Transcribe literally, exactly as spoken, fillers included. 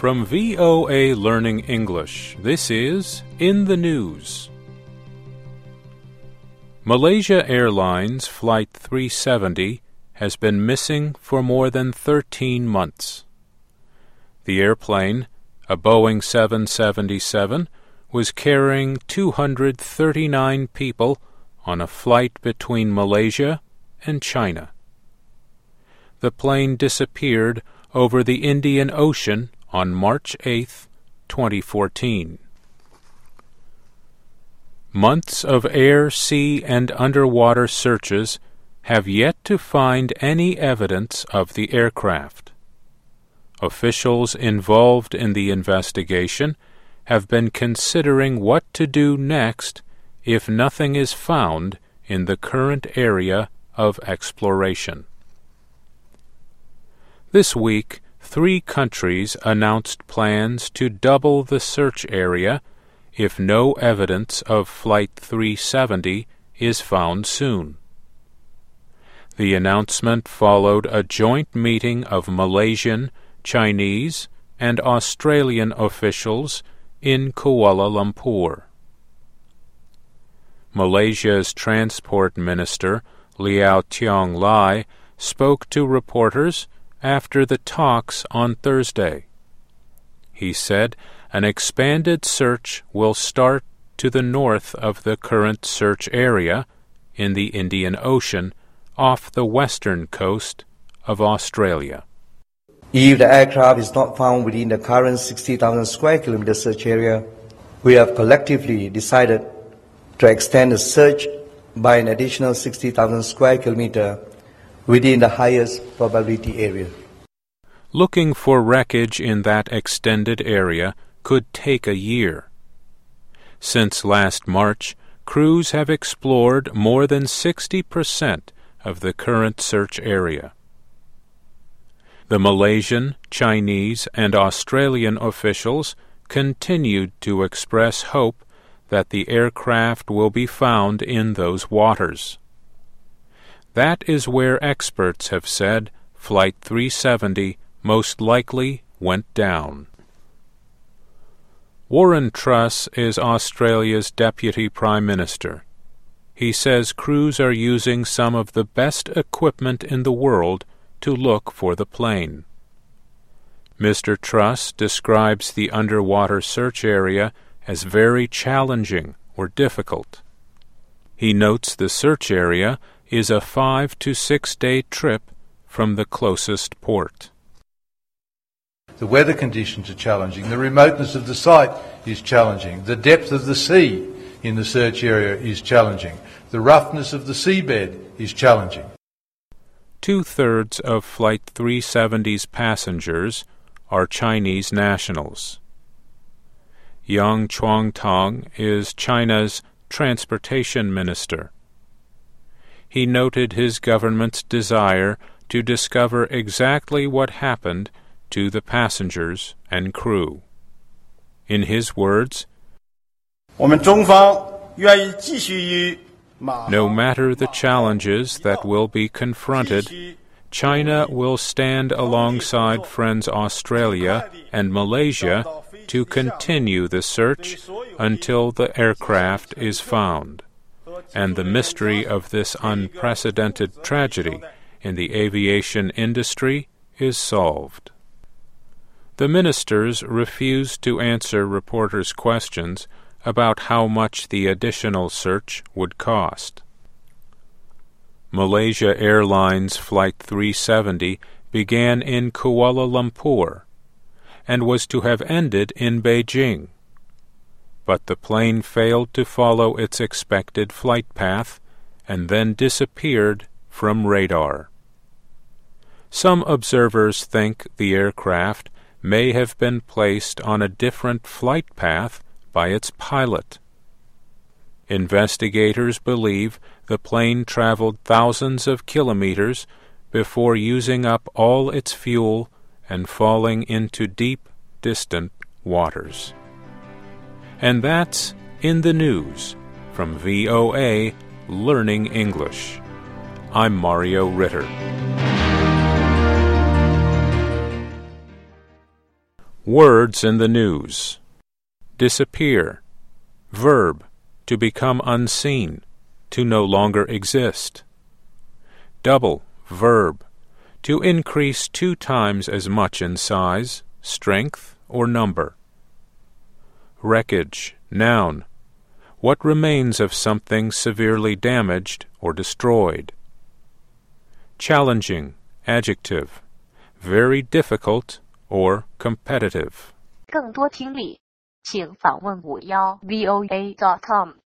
From V O A Learning English, this is In the News. Malaysia Airlines Flight three seventy has been missing for more than thirteen months. The airplane, a Boeing seven seventy-seven, was carrying two hundred thirty-nine people on a flight between Malaysia and China. The plane disappeared over the Indian Ocean on March eighth, twenty fourteen. Months of air, sea, and underwater searches have yet to find any evidence of the aircraft. Officials involved in the investigation have been considering what to do next if nothing is found in the current area of exploration. This week, three countries announced plans to double the search area if no evidence of Flight three seventy is found soon. The announcement followed a joint meeting of Malaysian, Chinese, and Australian officials in Kuala Lumpur. Malaysia's Transport Minister, Liau Tiong Lai, spoke to reporters after the talks on Thursday. He said an expanded search will start to the north of the current search area in the Indian Ocean off the western coast of Australia. If the aircraft is not found within the current sixty thousand square kilometer search area, we have collectively decided to extend the search by an additional sixty thousand square kilometer within the highest probability area. Looking for wreckage in that extended area could take a year. Since last March, crews have explored more than sixty percent of the current search area. The Malaysian, Chinese, and Australian officials continued to express hope that the aircraft will be found in those waters. That is where experts have said Flight three seventy most likely went down. Warren Truss is Australia's Deputy Prime Minister. He says crews are using some of the best equipment in the world to look for the plane. Mister Truss describes the underwater search area as very challenging or difficult. He notes the search area is a five to six day trip from the closest port. The weather conditions are challenging, the remoteness of the site is challenging, the depth of the sea in the search area is challenging, the roughness of the seabed is challenging. Two-thirds of Flight three seventy's passengers are Chinese nationals. Yang Chuangtong is China's transportation minister. He noted his government's desire to discover exactly what happened to the passengers and crew. In his words, No matter the challenges that will be confronted, China will stand alongside friends Australia and Malaysia to continue the search until the aircraft is found, and the mystery of this unprecedented tragedy in the aviation industry is solved. The ministers refused to answer reporters' questions about how much the additional search would cost. Malaysia Airlines Flight three seventy began in Kuala Lumpur and was to have ended in Beijing. But the plane failed to follow its expected flight path and then disappeared from radar. Some observers think the aircraft may have been placed on a different flight path by its pilot. Investigators believe the plane traveled thousands of kilometers before using up all its fuel and falling into deep, distant waters. And that's In the News from V O A Learning English. I'm Mario Ritter. Words in the news. Disappear. Verb, to become unseen, to no longer exist. Double, verb, to increase two times as much in size, strength, or number. Wreckage, noun, what remains of something severely damaged or destroyed. Challenging, adjective, very difficult or competitive. 更多听力，请访问五幺 V O A dot com。